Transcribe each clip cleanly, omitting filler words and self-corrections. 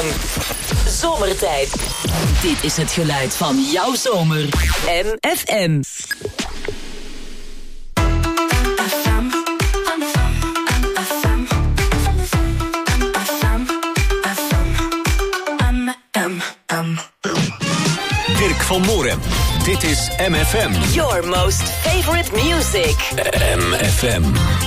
lang. Zomertijd. Dit is het geluid van jouw zomer. MFM. Dirk van Moorem. Dit is MFM. Your most favorite music. MFM.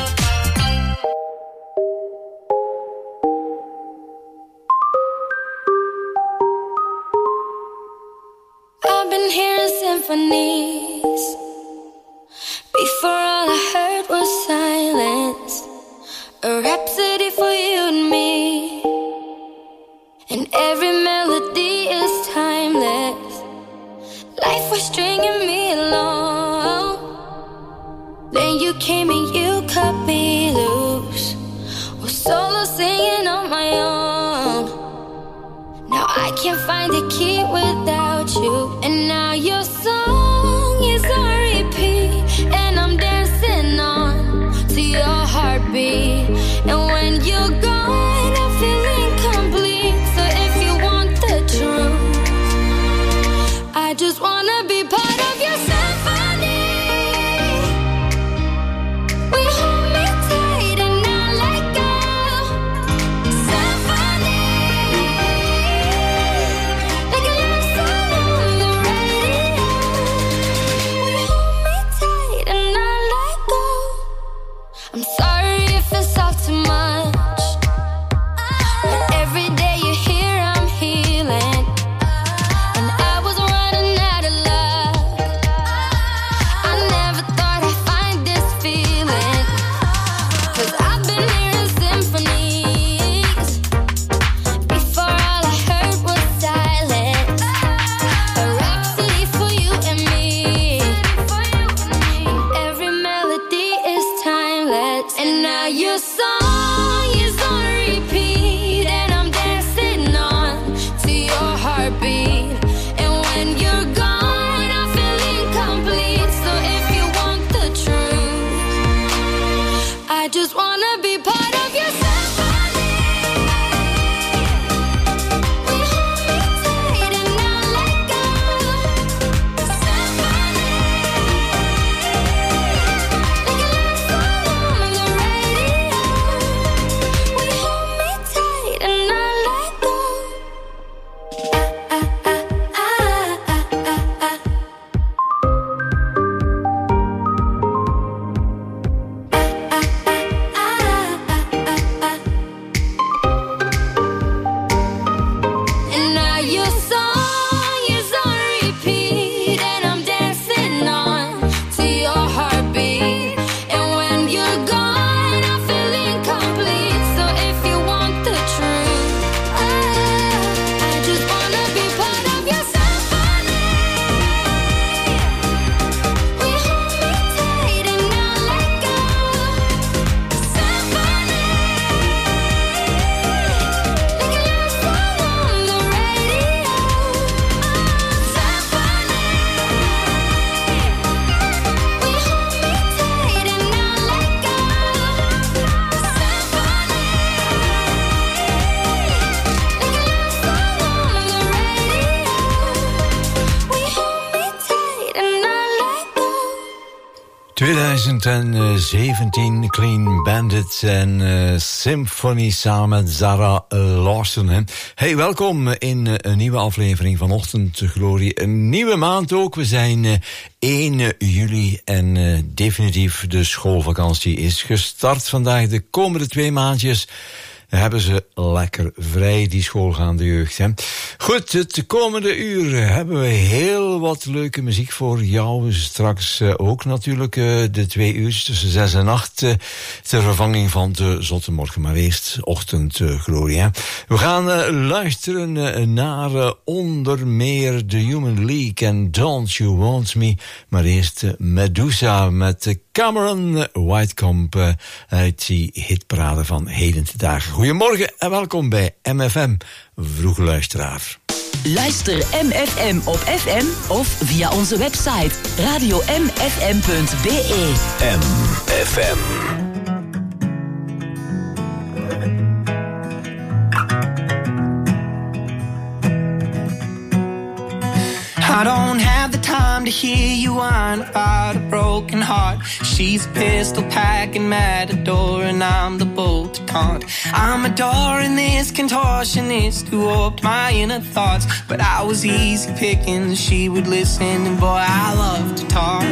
I've been hearing symphonies. Before all I heard was silence. A rhapsody for you and me. And every melody is timeless. Life was stringing me along. Then you came and you cut me loose. Was solo singing on my own. Now I can't find a key without you. And now your song is on repeat. And I'm dancing on to your heartbeat. And when you're gone, I feel incomplete. So if you want the truth, I just wanna be part of your symphony. We hold me tight and not let go. Symphony, like a love song on the radio. We hold me tight and not let go. I'm sorry if it's all too much, but every day you're here I'm healing. And I was running out of luck. I never thought I'd find this feeling. 'Cause I've been hearing symphonies. Before all I heard was silence. A rhapsody for you and me. Every melody is timeless. And now your song is on repeat. And I'm dancing on to your heartbeat. And when you're gone, I feel incomplete. So if you want the truth, I just wanna be part of your symphony. We hold me tight and not let go. Symphony, like a love song on the radio. We hold me tight and not let go. And now your song is on repeat. And I'm dancing on to your heartbeat. And when you're gone, I feel incomplete. So if you want the truth, I just wanna be part of your symphony. We hold me tight and not let go. Symphony, like a love song on the radio. Symphony, we hold me tight and not let go. Symphony, like a love song on the radio. We hold me tight and not let go. 2017, Clean Bandit en Symphony samen met Zara Larsson. Hè. Hey, welkom in een nieuwe aflevering van Ochtendglorie. Een nieuwe maand ook. We zijn 1 juli en definitief de schoolvakantie is gestart vandaag. De komende 2 maandjes hebben ze lekker vrij, die schoolgaande jeugd. Hè. Goed, het komende uur hebben we heel wat leuke muziek voor jou. Straks ook natuurlijk de 2 uur tussen 6 en 8 ter vervanging van de zotte morgen. Maar eerst Ochtendglorie. Hè. We gaan luisteren naar onder meer The Human League en Don't You Want Me. Maar eerst Medusa met Cameron Whitecomb uit die hitparade van heden te dagen. Goedemorgen en welkom bij MFM, vroege luisteraar. Luister MFM op FM of via onze website radiomfm.be. MFM. time to hear you whine about a broken heart. She's a pistol packing matador and I'm the bull to taunt. I'm adoring this contortionist who warped my inner thoughts, but I was easy picking, she would listen, and boy, I love to talk.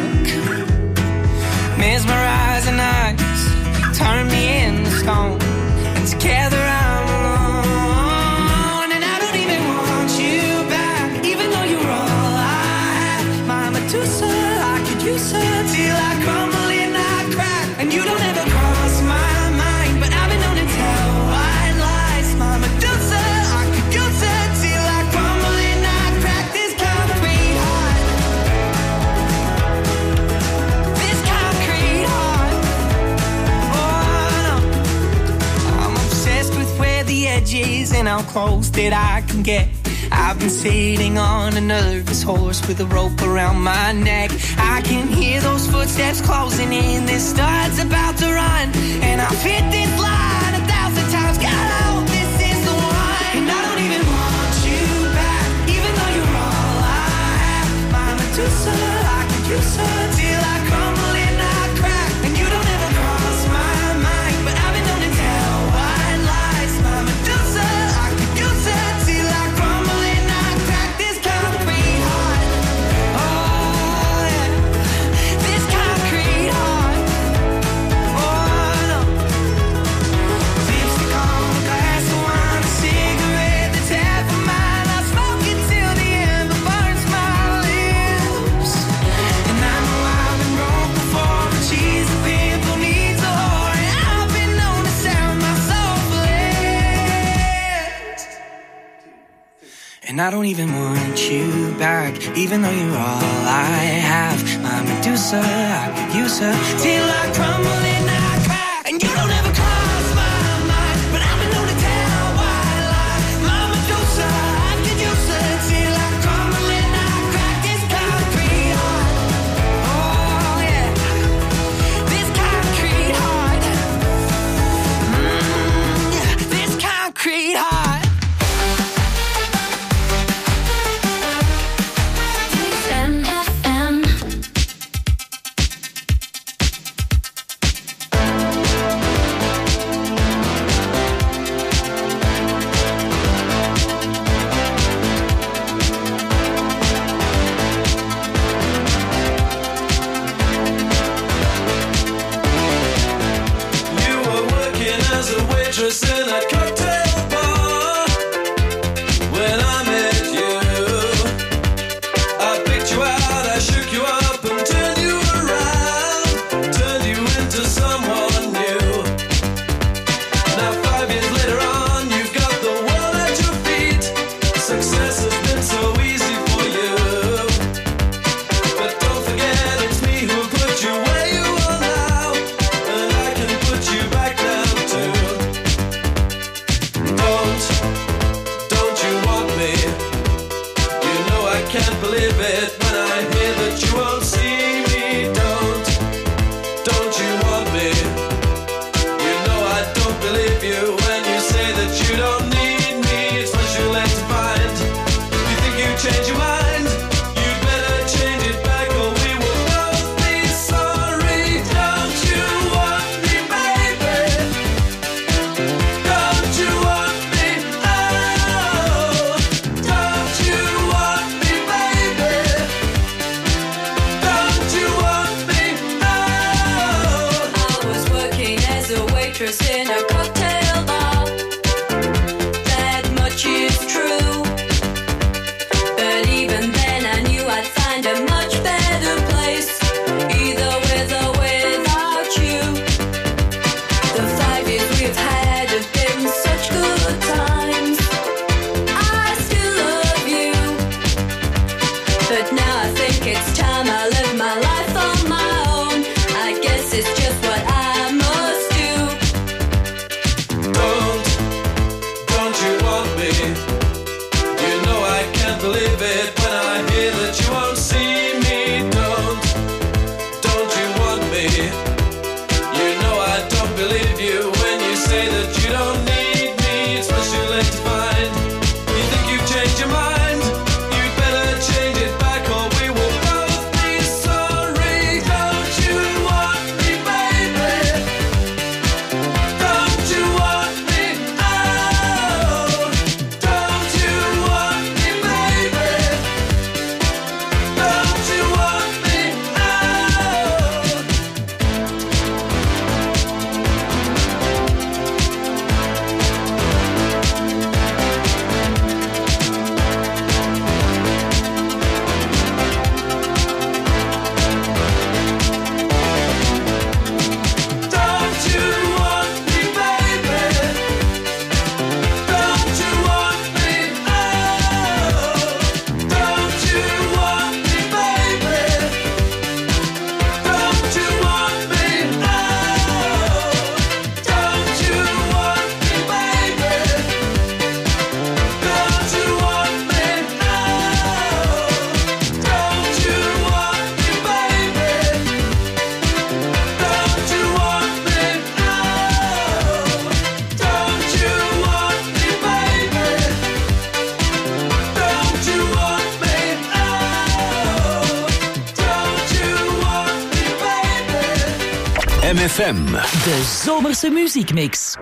Mesmerizing eyes turn me into stone, and together I'm alone. And I don't even want you back, even though you're all I have. My Medusa, I could use her till I crumble and I crack. And you don't ever cross my mind, but I've been known to tell white lies. My Medusa, I could use her till I crumble and I crack. This concrete heart, this concrete heart. I'm obsessed with where the edge is and how close that I can get. I've been sitting on a nervous horse with a rope around my neck. I can hear those footsteps closing in, this stud's about to run, and I've hit this line 1,000 times. God, I hope this is the one. And I don't even want you back, even though you're all I have. My Medusa, I could use her till I crumble and I crack. And you don't ever cross my mind, but I've been known to tell white lies. My Medusa, I could use her till I crumble and I crack. This concrete heart, oh yeah, this concrete heart, oh no. Lipstick on a glass of wine, a cigarette that's half of mine. I smoke it till the ember burns my lips. And I know I've been broke before, but she's a pimp who needs a whore, and I've been known to sound my soul blessed. And I don't even want you back, even though you're all I have. My Medusa, I could use her till I crumble and I crack. And you don't ever cross my mind, but I've been known to tell white lies. My Medusa, I could use her till I crumble and I crack. This concrete heart, oh yeah, this concrete heart, yeah, this concrete heart. You were working as a waitress in a cocktail bar when I met you. I picked you out, I shook you up and turned you around, turned you into someone new. Now 5 years later on, you've got the world at your feet. Success has been so easy for you, but don't forget it's me who put you where you are now, and I can put you back down too. Don't you want me? You know I can't believe it when I hear that you won't see me. Don't you want me? You know I don't believe you when you say that you don't need me. It's much too late to find. You think you change your mind? You better change it back or we will both be sorry. Don't you want me, baby? Don't you want me? Oh, don't you want me, baby? Don't you want me? Oh. I was working as a waitress in a cocktail bar. That much is true. But even then I knew I'd find a much better place, either with or without you. The 5 years we've had have been such good times. I still love you, but now I think it's time I live my life on my own. I guess it's just what I must do. Don't you want me? FM. De zomerse muziekmix.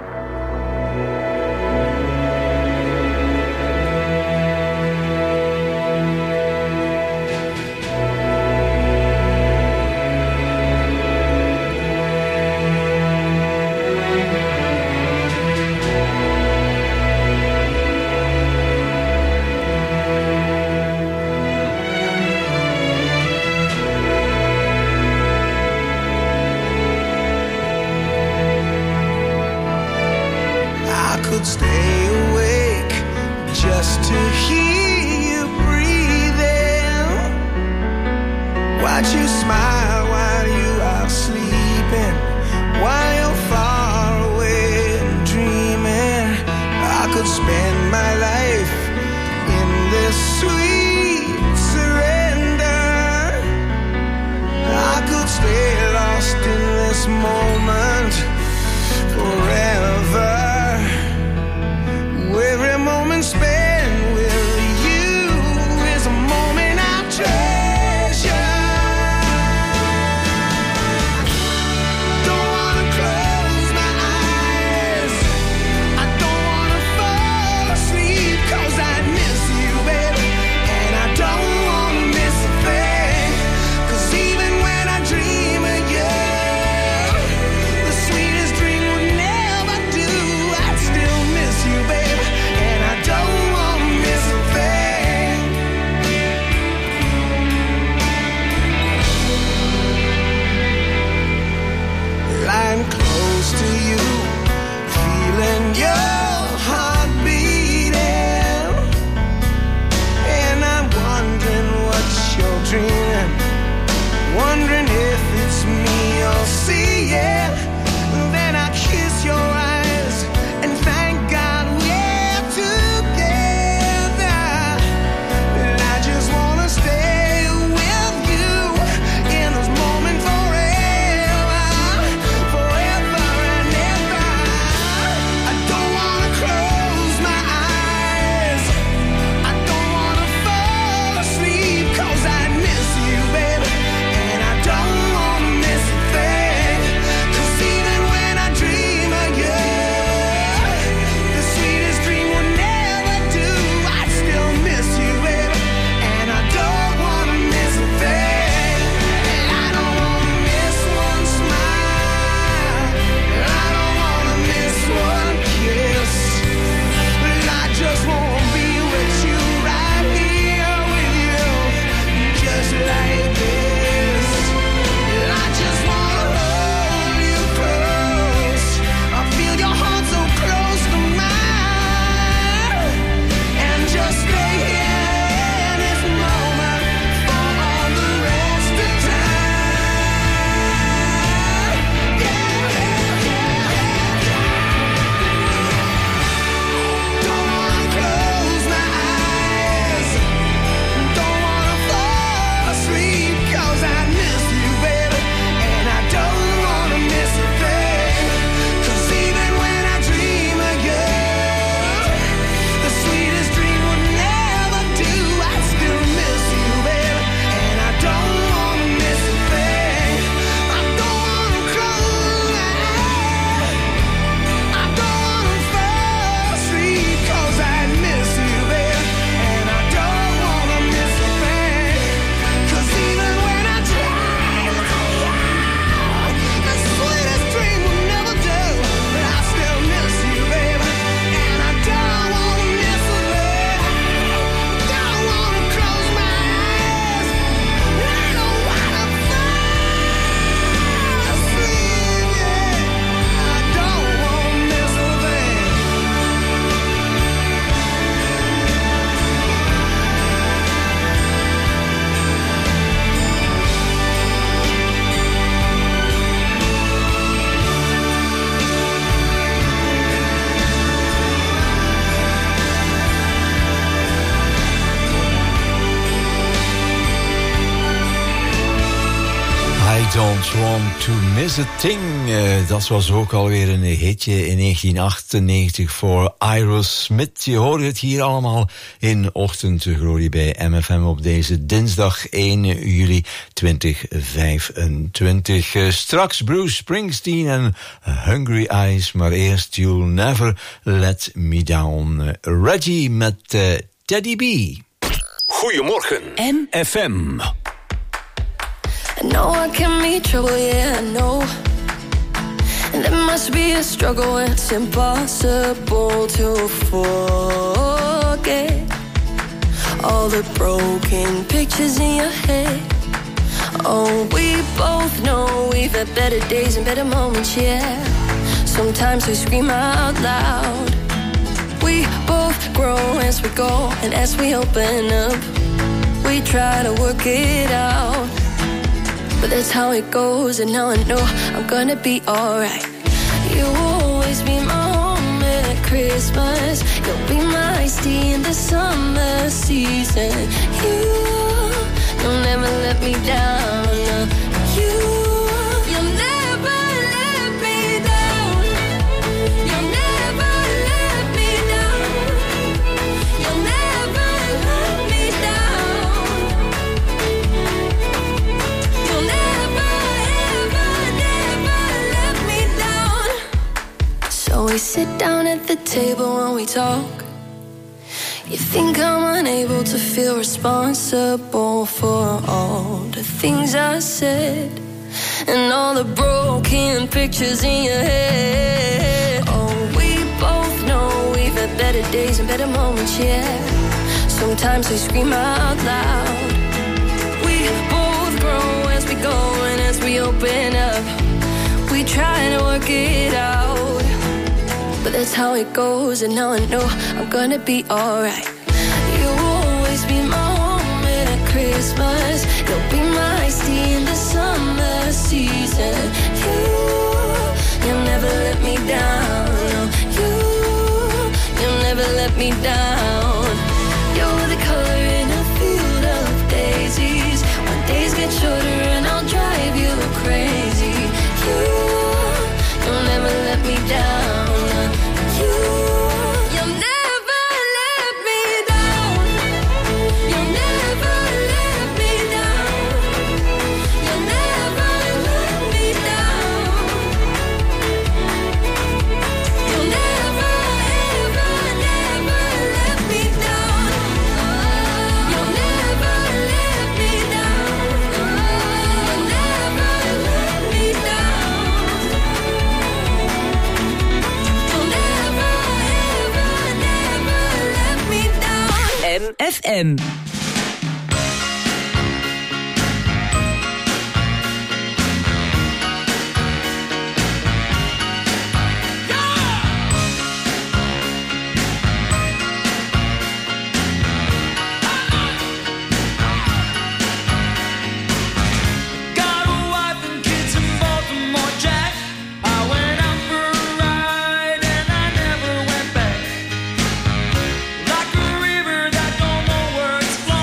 Stay awake just to hear you breathing. Watch you smile while you are sleeping, while you're far away and dreaming. I could spend my life in this sweet surrender. I could stay lost in this moment forever. Every moment spent with you is a moment I treasure. Don't Want To Miss A Thing. Dat was ook alweer een hitje in 1998 voor Aerosmith. Je hoort het hier allemaal in Ochtendglorie bij MFM op deze dinsdag 1 juli 2025. Straks Bruce Springsteen en Hungry Eyes, maar eerst You'll Never Let Me Down. Reggie met Teddy B. Goedemorgen, MFM. I know I can be trouble, yeah, I know. And there must be a struggle, it's impossible to forget all the broken pictures in your head. Oh, we both know we've had better days and better moments, yeah. Sometimes we scream out loud. We both grow as we go, and as we open up, we try to work it out. But that's how it goes, and now I know I'm gonna be alright. You'll always be my home at Christmas. You'll be my iced tea in the summer season. You'll never let me down. You'll never let me down. You'll never let me down. You'll never let me down. You'll never, ever, never let me down. So we sit down at the table and we talk. You think I'm unable to feel responsible for all the things I said and all the broken pictures in your head. Oh, we both know we've had better days and better moments, yeah. Sometimes we scream out loud. We both grow as we go, and as we open up, we try to work it out. But that's how it goes, and now I know I'm gonna be alright. You'll always be my home at Christmas. You'll be my iced tea in the summer season. You'll never let me down. You'll never let me down. You're the color in a field of daisies. When days get shorter and I'll drive you crazy. You'll never let me down. You'll never let me down. You'll never let me down. You'll never let me down. You'll never, ever, never let me down. You'll never let me down. You'll never let me down. You'll never, ever, never let me down. MFM. Got a wife and kids in Baltimore, Jack. I went out for a ride and I never went back. Like a river that don't know where it's flowing.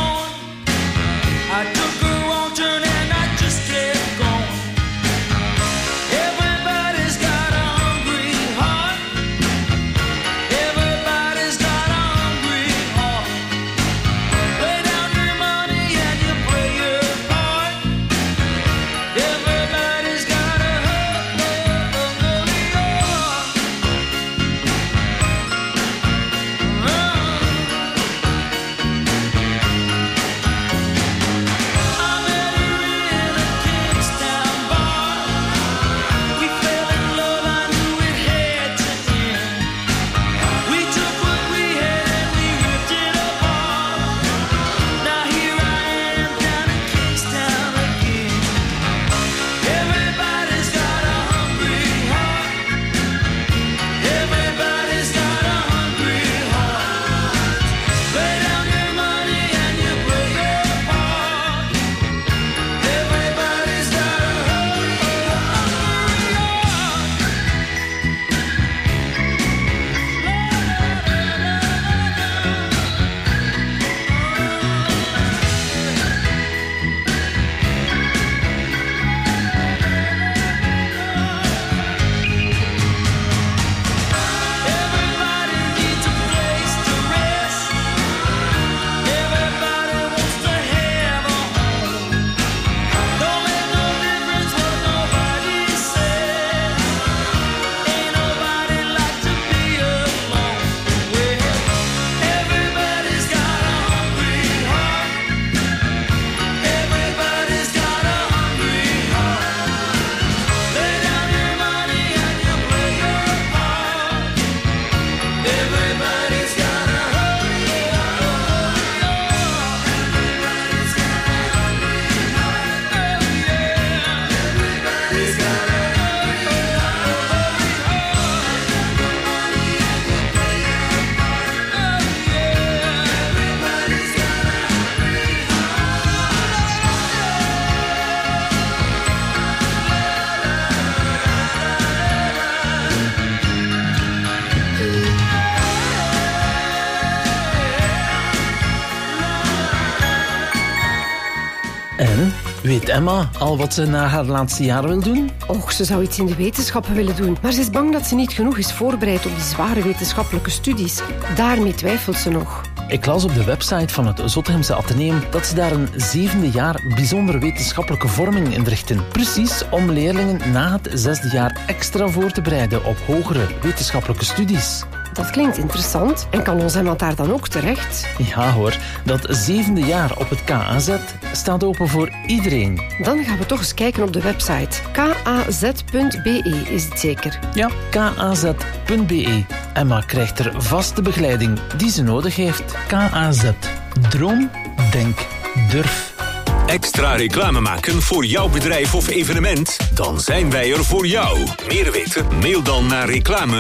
Weet Emma al wat ze na haar laatste jaar wil doen? Och, ze zou iets in de wetenschappen willen doen. Maar ze is bang dat ze niet genoeg is voorbereid op die zware wetenschappelijke studies. Daarmee twijfelt ze nog. Ik las op de website van het Zottegemse Atheneum dat ze daar een 7e jaar bijzondere wetenschappelijke vorming inrichten. Precies om leerlingen na het 6e jaar extra voor te bereiden op hogere wetenschappelijke studies. Dat klinkt interessant. En kan ons iemand daar dan ook terecht? Ja hoor, dat 7e jaar op het KAZ staat open voor iedereen. Dan gaan we toch eens kijken op de website. kaz.be is het zeker? Ja, kaz.be. Emma krijgt er vaste begeleiding die ze nodig heeft. KAZ. Droom, denk, durf. Extra reclame maken voor jouw bedrijf of evenement? Dan zijn wij er voor jou. Meer weten? Mail dan naar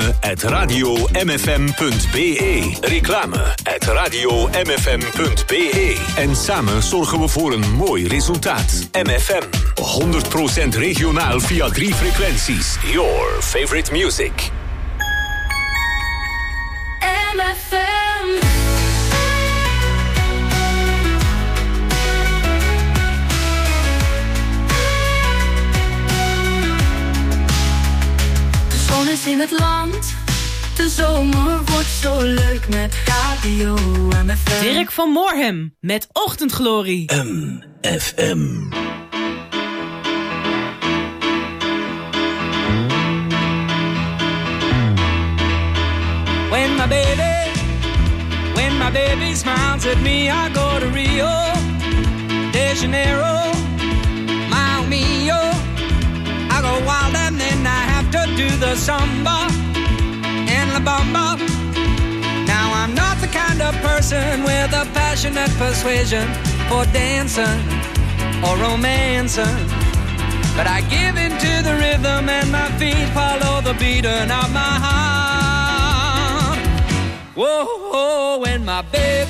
reclame@radiomfm.be. Reclame@radiomfm.be. En samen zorgen we voor een mooi resultaat. MFM. 100% regionaal via 3 frequenties. Your favorite music. MFM. De zon is in het land. De zomer wordt zo leuk met Radio MFM. Dirk van Moorhem met Ochtendglorie. MFM. When my baby smiles at me, I go to Rio de Janeiro, Mile Mio. I go wild and then I have to do the samba and la bamba. Now I'm not the kind of person with a passionate persuasion for dancing or romancing, but I give into the rhythm and my feet follow the beating of my heart. Whoa, whoa, when my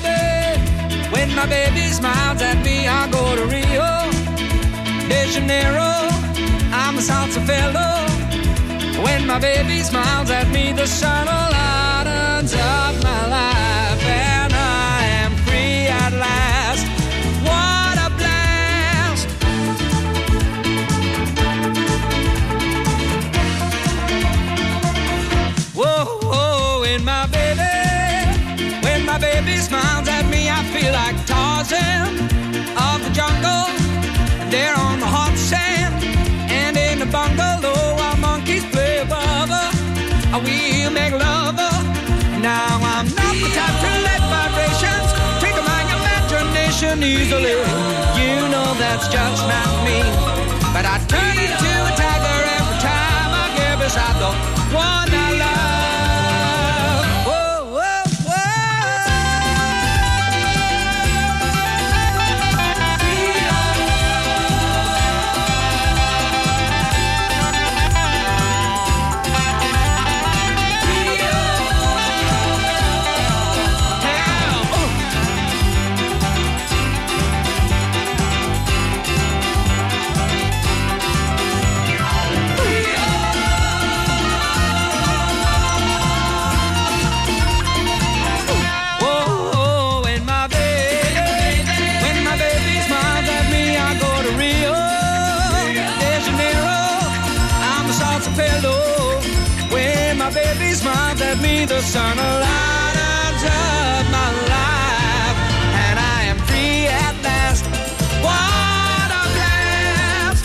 baby smiles at me, I go to Rio de Janeiro, I'm a salsa fellow. When my baby smiles at me, the sun lightens up my life, and I am free at last. What a blast! Whoa, whoa, when my baby smiles at me, I feel like Tarzan of the jungle. There on the hot sand, and in the bungalow, our monkeys play above her. We'll make love. Now I'm not the type to let vibrations trigger my imagination easily. You know that's just not me. But I turn into a tiger every time I get beside the one I love. The sun lightens up my life, and I am free at last. What a blast!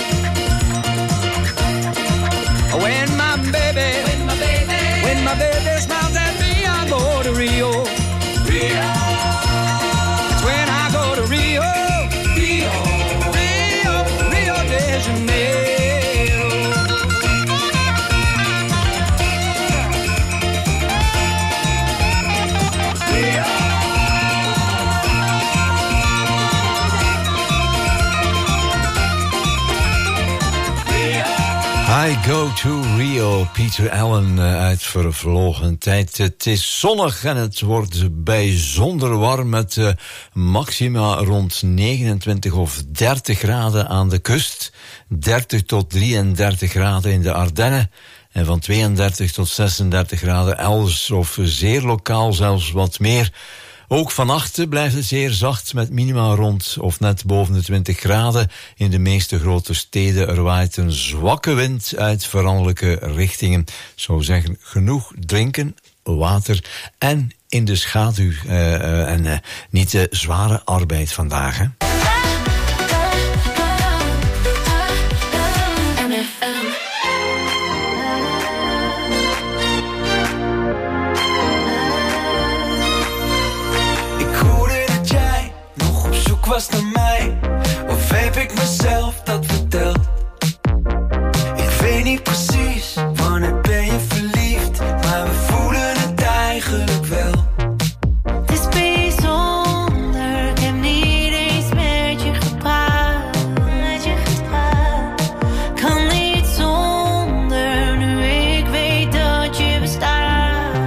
When my baby smiles at me, I go to Rio. It's when I go to Rio de Janeiro. I Go to Rio, Peter Allen uit vervlogen tijd. Het is zonnig en het wordt bijzonder warm met maxima rond 29 of 30 graden aan de kust. 30 tot 33 graden in de Ardennen. En van 32 tot 36 graden elders of zeer lokaal zelfs wat meer Ook vannacht blijft het zeer zacht met minima rond of net boven de 20 graden. In de meeste grote steden er waait een zwakke wind uit veranderlijke richtingen. Ik zou zeggen, genoeg drinken, water en in de schaduw. Niet de zware arbeid vandaag, hè. Was naar mij, of heb ik mezelf dat verteld? Ik weet niet precies, wanneer ben je verliefd, maar we voelen het eigenlijk wel. Het is bijzonder, ik heb niet eens met je gepraat. Kan niet zonder, nu ik weet dat je bestaat.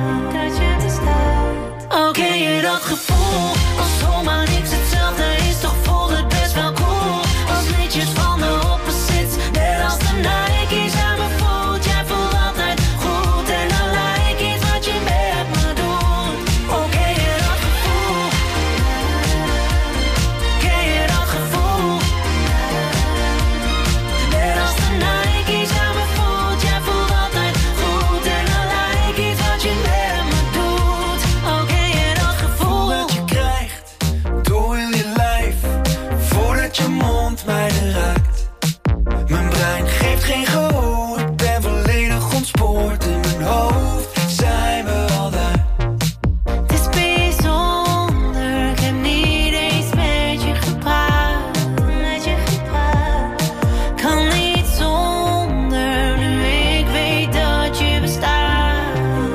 Oh, ken je dat gevoel, als zomaar niks hetzelfde is, toch voelt het best wel cool. Als liedjes van de opposites, net als de Nike's aan mijn voet. Jij voelt altijd goed en dan lijkt iets wat je met me doet. Oh, ken je dat gevoel? Ken je dat gevoel? Net als de Nike's aan mijn voet. Jij voelt altijd goed en dan lijkt iets wat je met me doet. Oh, ken je dat gevoel? Dat je krijgt door heel je lijf, voordat je mond mij raakt. Mijn brein geeft geen gehoor, ik ben volledig ontspoord. In mijn hoofd zijn we al daar. Het is bijzonder, ik heb niet eens met je gepraat. Kan niet zonder, nu ik weet dat je bestaat.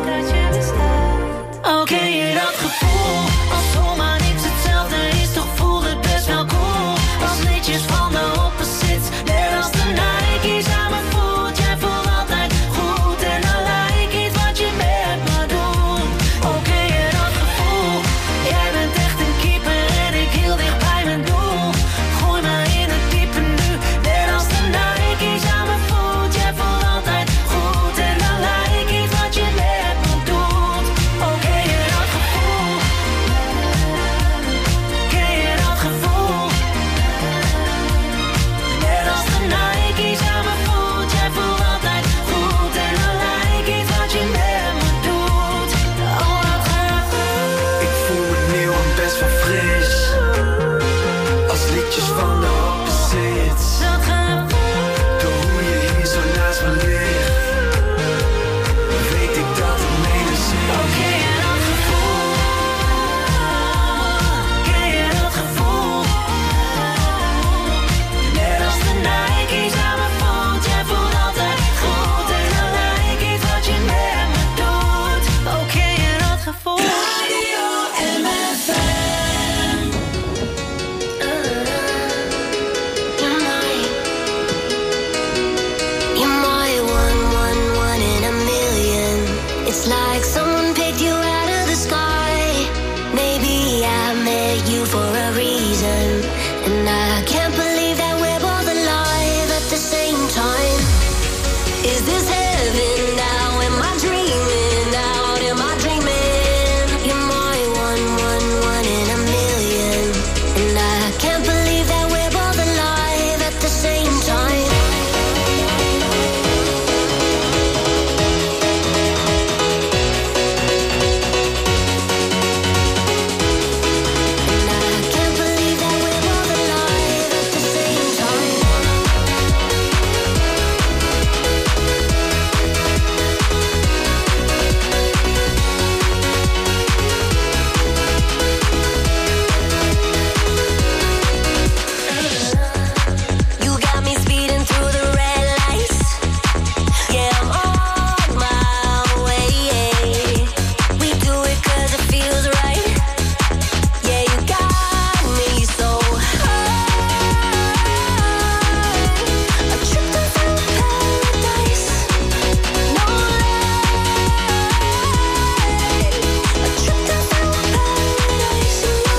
Oh, ken je dat gevoel? Als zomaar niks hetzelfde is, toch voelt het best wel cool. Als liedjes van de opposites, net als de Nike's aan mijn voet. Jij voelt altijd goed en dan lijkt iets wat je met me doet. Oh, ken je dat gevoel? Jij bent echt een keeper en ik heel dicht bij mijn doel. Gooi me in het diepe nu, net als de Nike's aan mijn voet. Jij voelt altijd goed en dan lijkt iets wat je met me doet. Oh, ken je dat gevoel? Ken je dat gevoel? Net als de Nike's aan mijn voet. Jij voelt altijd goed en dan lijkt iets wat je met me doet. Oh, dat gaat goed. Ik voel me nieuw en best wel fris, als liedjes van de opposites. Dat gaat goed. Door hoe je hier zo naast me ligt, weet ik dat het mede zit. Oh, ken je dat gevoel? Ken je dat gevoel? Net als de Nike's aan mijn voet. Jij voelt altijd goed en dan lijkt iets wat je met me doet. Oh, ken je dat gevoel? Radio MFM. You're my one in a million. It's like someone picked you out of the sky. Maybe I met you for a reason, and I can't believe that we're both alive at the same time. Is this heaven now? Am I dreaming out? Am I dreaming? You're my one in a million, and I can't believe that we're both alive at the same time. And I can't believe that we're both alive at the same time. You got me speeding through the red lights. Yeah, I'm on my way. We do it 'cause it feels right. Yeah, you got me so high. I tripped and found paradise. No lie. I tripped and found paradise.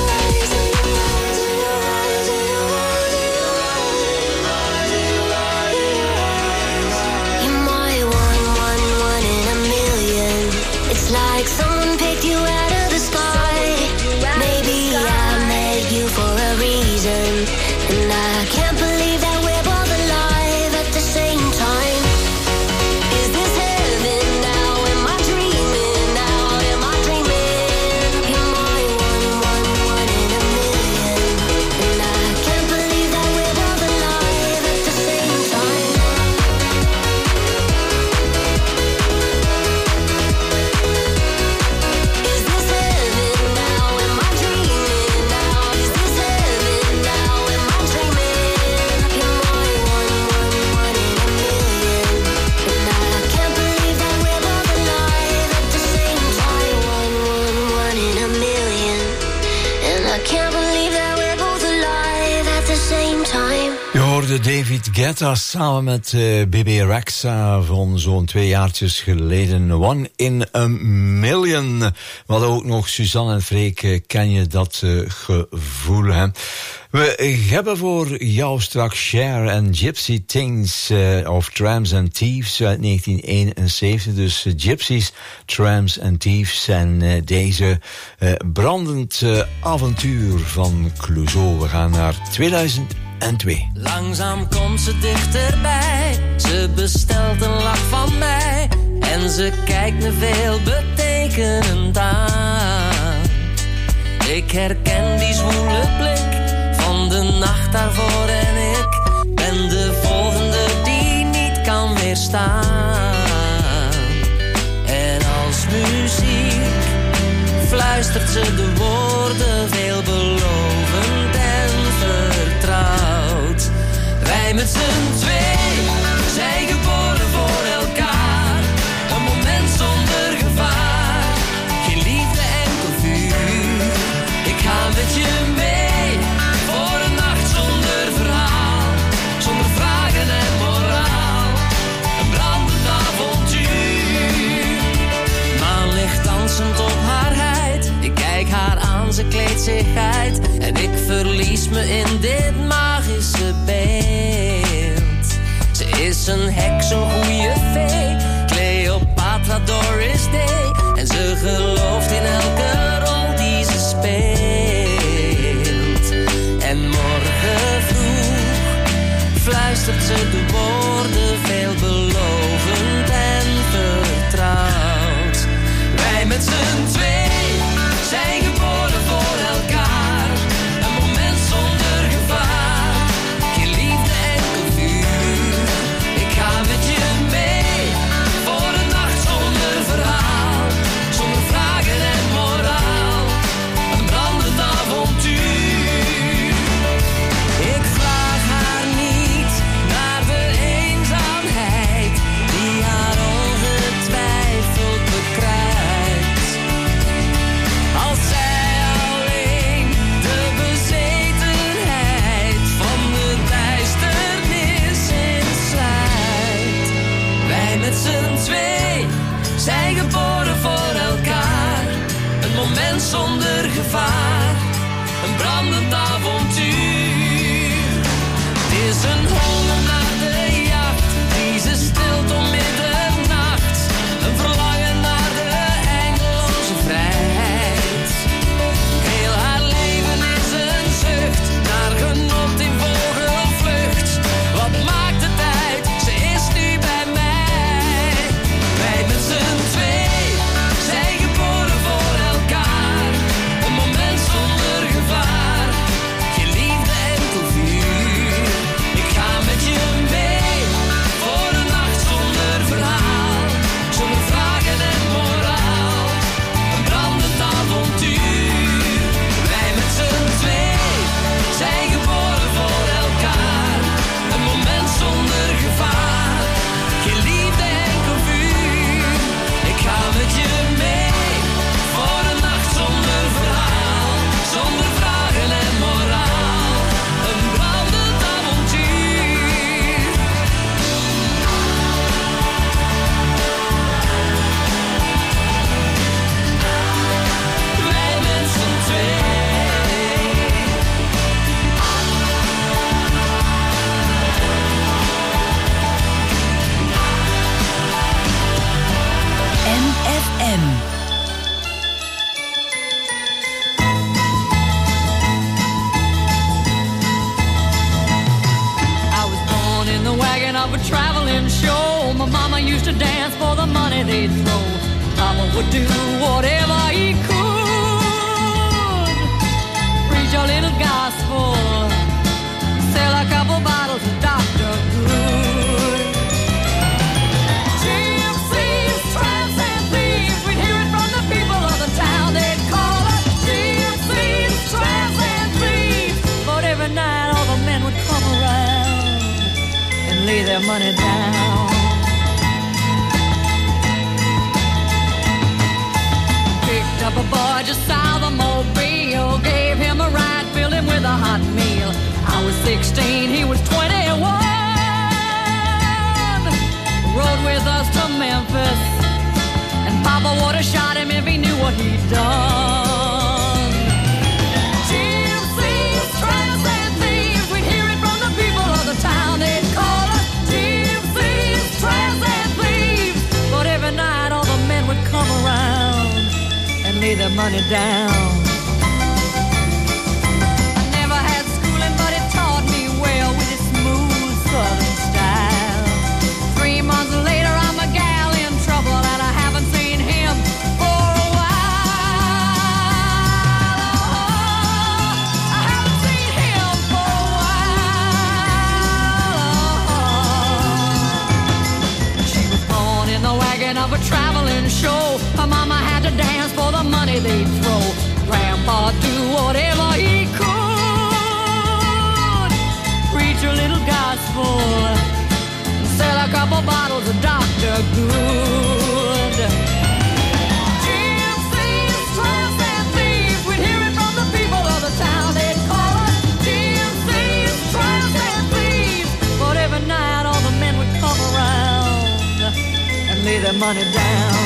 You're my one in a million. It's like someone picked you out of the sky. hoorde David Guetta samen met BB Rexha van zo'n 2 jaartjes geleden. One in a Million. We hadden ook nog Suzanne en Freek. Ken je dat gevoel, hè? We hebben voor jou straks Cher en Gypsy Things of Tramps and Thieves uit 1971. Dus Gypsies, Tramps and Thieves en deze brandend avontuur van Clouseau. We gaan naar 2002. Langzaam komt ze dichterbij, ze bestelt een lach van mij en ze kijkt me veelbetekenend aan. Ik herken die zwoele blik van de nacht daarvoor en ik ben de volgende die niet kan weerstaan. En als muziek fluistert ze de woorden veelbelovend en vertrouwd. Wij met z'n twee zijn geboren voor elkaar, een moment zonder gevaar, geen liefde enkel vuur. Ik ga met je mee voor een nacht zonder verhaal, zonder vragen en moraal, een brandend avontuur. Maanlicht dansend op haar huid, ik kijk haar aan, ze kleedt zich uit en ik verlies me in dit magische beeld. Ze is een heks, zo'n goeie fee, Cleopatra, Doris Day, en ze gelooft in elke rol die ze speelt. En morgen vroeg fluistert ze de woorden veelbelovend en vertrouwd. Wij met z'n twee zijn geboren voor elkaar, een moment zonder gevaar, geen liefde enkel vuur. Ik ga met je mee voor een nacht zonder verhaal, zonder vragen en moraal, een brandend avontuur. Ik vraag haar niet naar de eenzaamheid die haar ongetwijfeld bekruipt. Als zij alleen de bezetenheid van de duisternis insluit. Wij met z'n twee zijn geboren voor elkaar, een moment zonder gevaar, een brandend avontuur. Het is een honger naar de jacht, die ze stilt om middernacht, een verlangen naar de eindeloze vrijheid. Heel haar leven is een zucht naar genot in vogelvlucht. Wat maakt het uit, ze is nu bij mij. Wij met z'n twee zijn geboren voor elkaar, een moment zonder gevaar, geen liefde enkel vuur. Ik ga met je mee voor een nacht zonder verhaal, zonder vragen en moraal, een brandend avontuur. Wij met z'n twee zijn geboren voor elkaar, een moment zonder gevaar, geen liefde enkel vuur. Ik ga met je mee voor een nacht zonder verhaal, zonder vragen en moraal, een brandend avontuur. Wij met z'n twee. NFM. I was born in the wagon of a traveling show. My mama used to dance for the money they'd throw. Papa would do whatever he could. Preach a little gospel, sell a couple bottles of Dr. Good. Gypsies, tramps and thieves, we'd hear it from the people of the town. They'd call us gypsies, tramps and thieves. But every night all the men would come around and lay their money down. Picked up a boy just south of Mobile, gave him a ride, filled him with a hot meal. I was 16, he was 21. with us to Memphis, and Papa would have shot him if he knew what he'd done. Gypsies, tramps, and thieves, we'd hear it from the people of the town. They'd call us gypsies, tramps, and thieves. But every night all the men would come around and lay their money down. I never had schooling, but it taught me well with its smooth southern style. 3 months later, I'm a gal in trouble, and I haven't seen him for a while. I haven't seen him for a while. She was born in the wagon of a traveling show. Her mama had to dance for the money they'd throw. Grandpa do whatever he could, preach a little gospel, sell a couple bottles of Dr. Good. Gypsies, tramps, and thieves, we'd hear it from the people of the town. They'd call us gypsies, tramps, and thieves. But every night all the men would come around and lay their money down.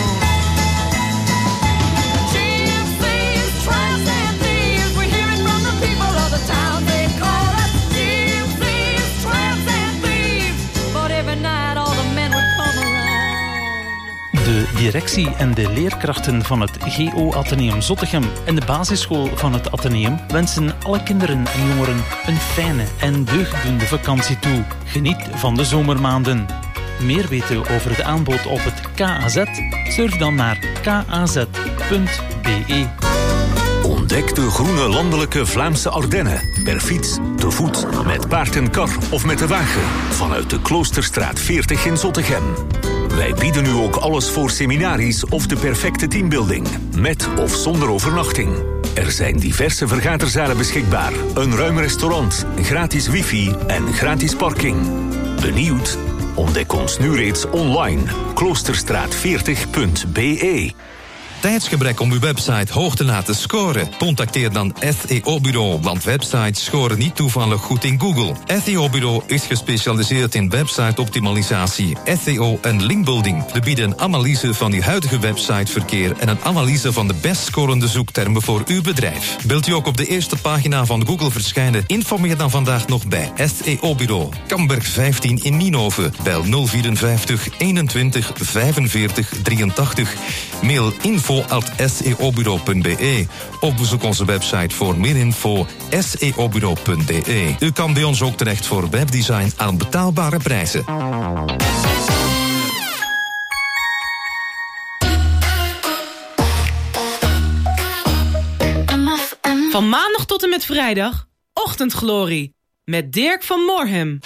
Gypsies, tramps, and thieves, we'd hear it from the people of the town. They'd call us gypsies, tramps, and thieves. But every night all the men would come around. De directie en de leerkrachten van het GO Atheneum Zottegem en de basisschool van het Atheneum wensen alle kinderen en jongeren een fijne en deugddoende vakantie toe. Geniet van de zomermaanden. Meer weten over de aanbod op het KAZ? Surf dan naar kaz.be. Ontdek de groene landelijke Vlaamse Ardennen. Per fiets, te voet, met paard en kar of met de wagen. Vanuit de Kloosterstraat 40 in Zottegem. Wij bieden u ook alles voor seminaries of de perfecte teambuilding. Met of zonder overnachting. Er zijn diverse vergaderzalen beschikbaar. Een ruim restaurant, gratis wifi en gratis parking. Benieuwd? Ontdek ons nu reeds online. Kloosterstraat40.be. Tijdsgebrek om uw website hoog te laten scoren? Contacteer dan SEO Bureau, want websites scoren niet toevallig goed in Google. SEO Bureau is gespecialiseerd in website-optimalisatie, SEO en linkbuilding. We bieden een analyse van uw huidige websiteverkeer en een analyse van de best scorende zoektermen voor uw bedrijf. Wilt u ook op de eerste pagina van Google verschijnen? Informeer dan vandaag nog bij SEO Bureau. Kamberg 15 in Nienhoven. Bel 054 21 45 83. Mail info@seobureau.be of bezoek onze website voor meer info seobureau.be. U kan bij ons ook terecht voor webdesign aan betaalbare prijzen. Van maandag tot en met vrijdag, Ochtendglorie, met Dirk van Moorhem.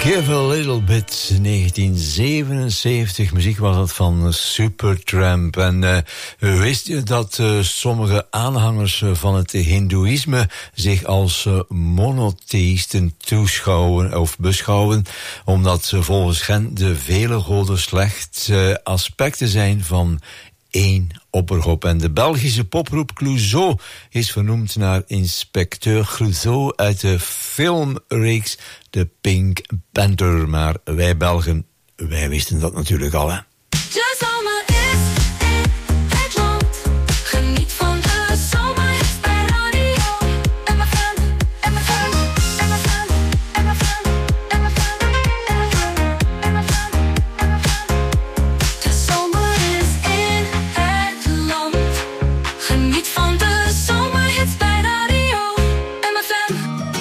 Give a Little Bit, 1977. Muziek was dat van Supertramp. En wist je dat sommige aanhangers van het hindoeïsme zich als monotheïsten toeschouwen of beschouwen, omdat volgens hen de vele goden slechts aspecten zijn van één oppergod. En de Belgische popgroep Clouseau is vernoemd naar inspecteur Clouseau uit de filmreeks The Pink Panther. Maar wij Belgen, wij wisten dat natuurlijk al, hè. De zomer is in het land. Geniet van de zomerhits bij radio. MFM, MFM, MFM, MFM, MFM, MFM, MFM. De zomer is in het land. Geniet van de zomerhits bij radio. MFM.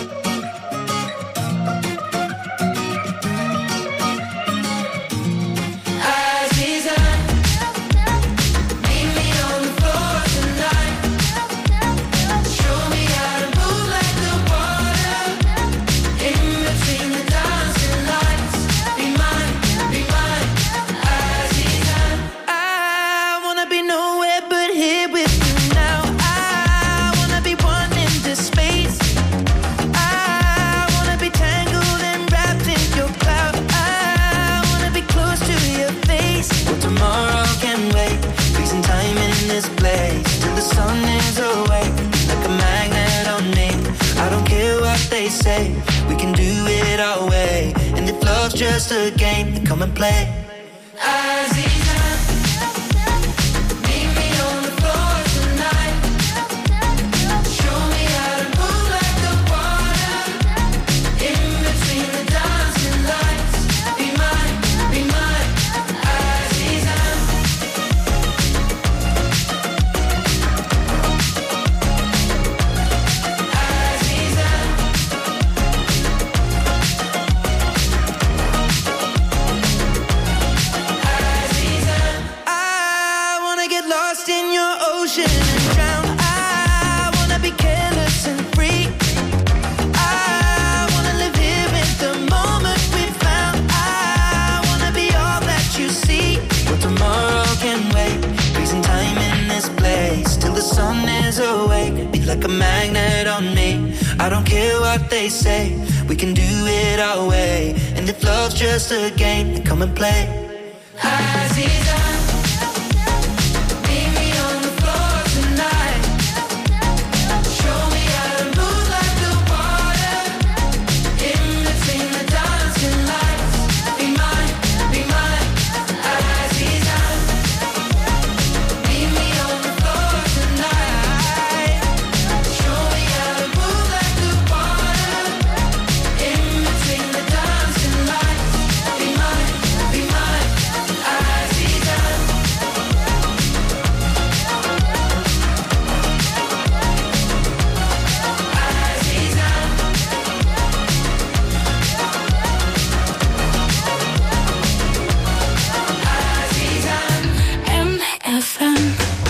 We can do it our way, and if love's just a game, then come and play. Azizan, meet me on the floor tonight. Show me how to move like the water, in between the dancing lights. Be mine, Azizan. Like a magnet on me. I don't care what they say. We can do it our way. And if love's just a game, then come and play. Azizan, meet me on the floor tonight. Show me how to move like the water, in between the dancing lights. Be mine, Azizan. Meet me on the floor tonight. Show me how to move like the water, in between the dancing lights. Be mine, Azizan. MFM.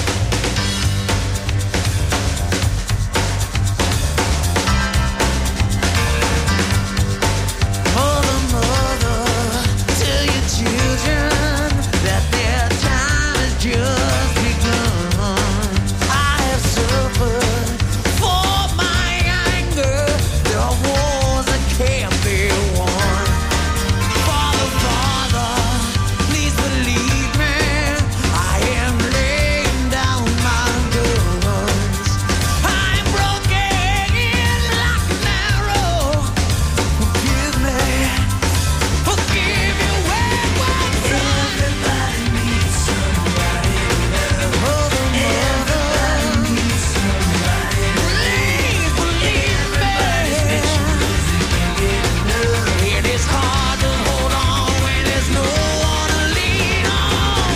Mother, tell your children that their time has just begun. I have suffered for my anger. There are wars that can't be won. Father, please believe me. I am laying down my guns. I'm broken like an arrow. Forgive me. Forgive you when everybody needs somebody to love. Everybody needs somebody. Please believe me. It is hard to hold on when there's no one to lean on.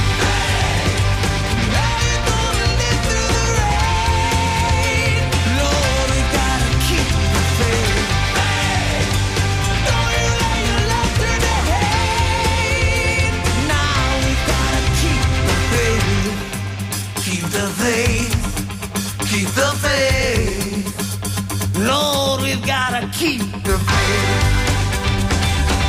How you gonna live through the rain? Lord, we gotta keep the faith. Don't you let your love turn to hate. Now we gotta keep the faith. Keep the faith. Keep the faith. Lord, we've gotta keep the faith.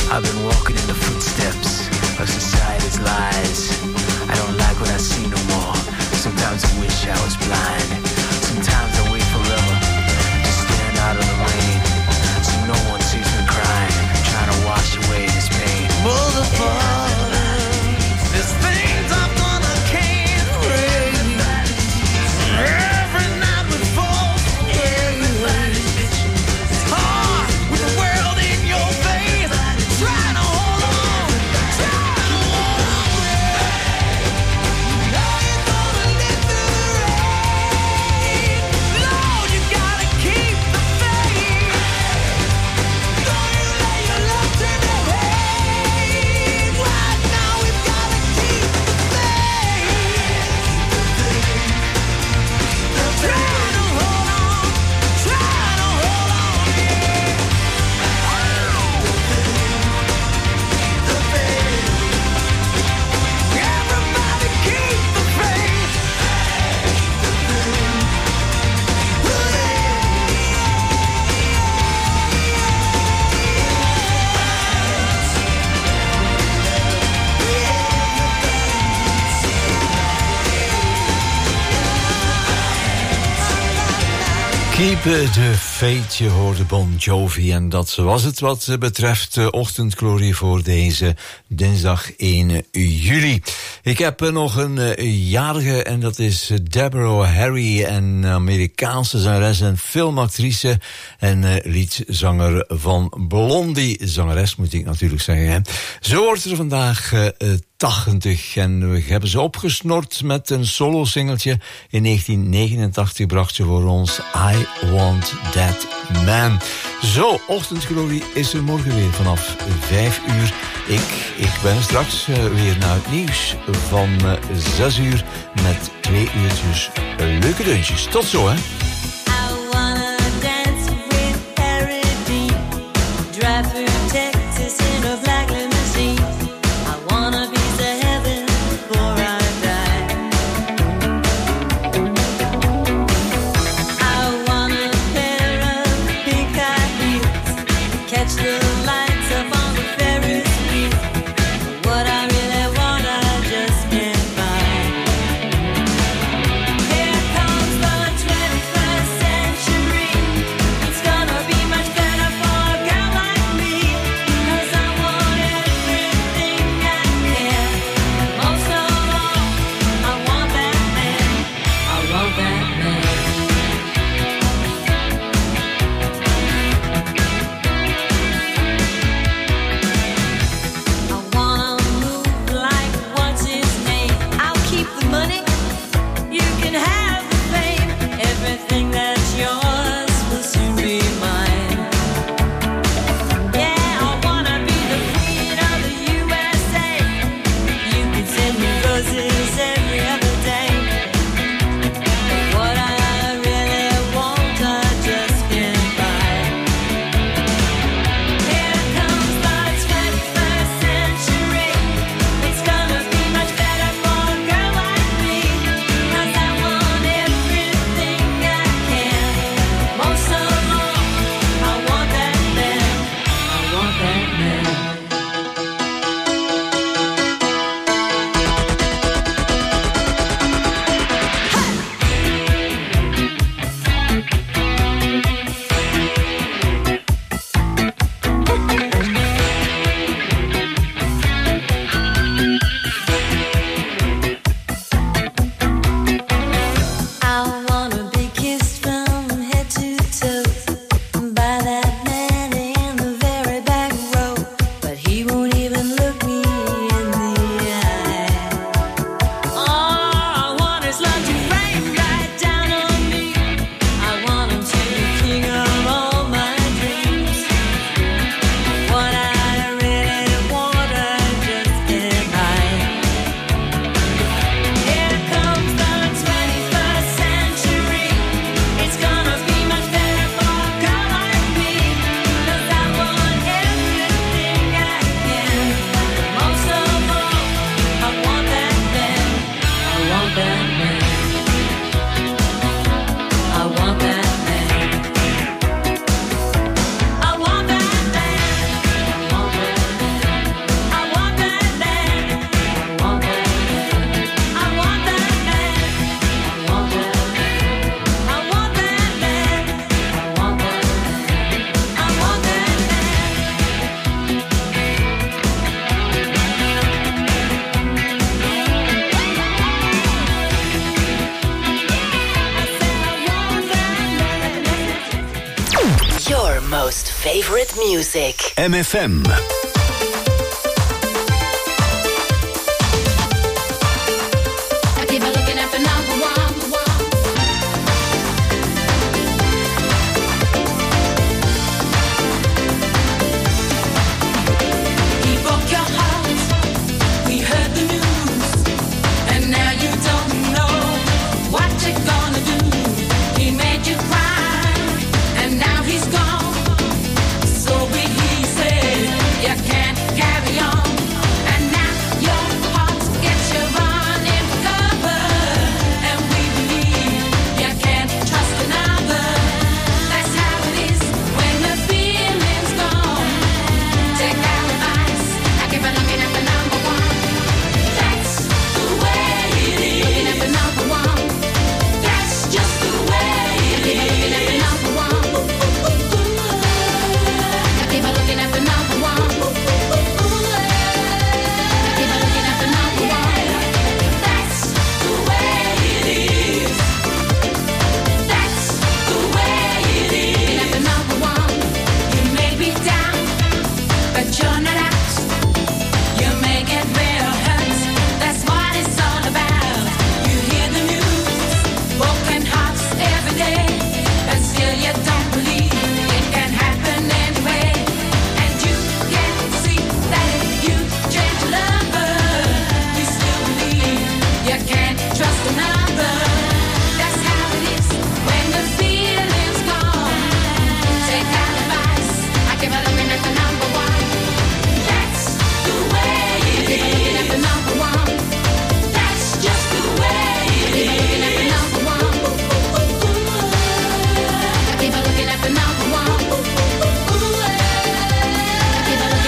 I've been walking in the footsteps of society's lies. I don't like what I see no more. Sometimes I wish I was blind. Sometimes I wait forever to stand out of the rain, so no one sees me crying, trying to wash away this pain. Motherfucker, there's things I'm gonna can't raise. Every night we fall. It's hard with the world in your face. Trying to hold on, trying to hold on. Now you're gonna live through the rain. Lord, you gotta keep the faith. Don't you let your love turn to hate. Right now we've gotta keep the faith. Trying to hold on, trying to hold on, yeah. The faith. Everybody keep the faith. Keep the faith, je hoorde Bon Jovi. En dat was het wat betreft Ochtendglorie voor deze dinsdag 1 juli. Ik heb nog een jarige en dat is Deborah Harry, een Amerikaanse zangeres en filmactrice en liedzanger van Blondie. Zangeres moet ik natuurlijk zeggen. Hè. Ze wordt er vandaag 80 en we hebben ze opgesnord met een solo-singeltje. In 1989 bracht ze voor ons I Want That Man. Zo, Ochtendglorie is er morgen weer vanaf 5 uur. Ik ben straks weer naar het nieuws van 6 uur met 2 uurtjes leuke deuntjes. Tot zo, hè. Drive through Texas in a black limousine. I wanna be to heaven before I die. I want a pair of pink high heels, catch the lights up on the Ferris wheel. What I really want, I just can't buy. Here comes the 21st century. It's gonna be much better for a girl like me, 'cause I want most favorite music. MFM.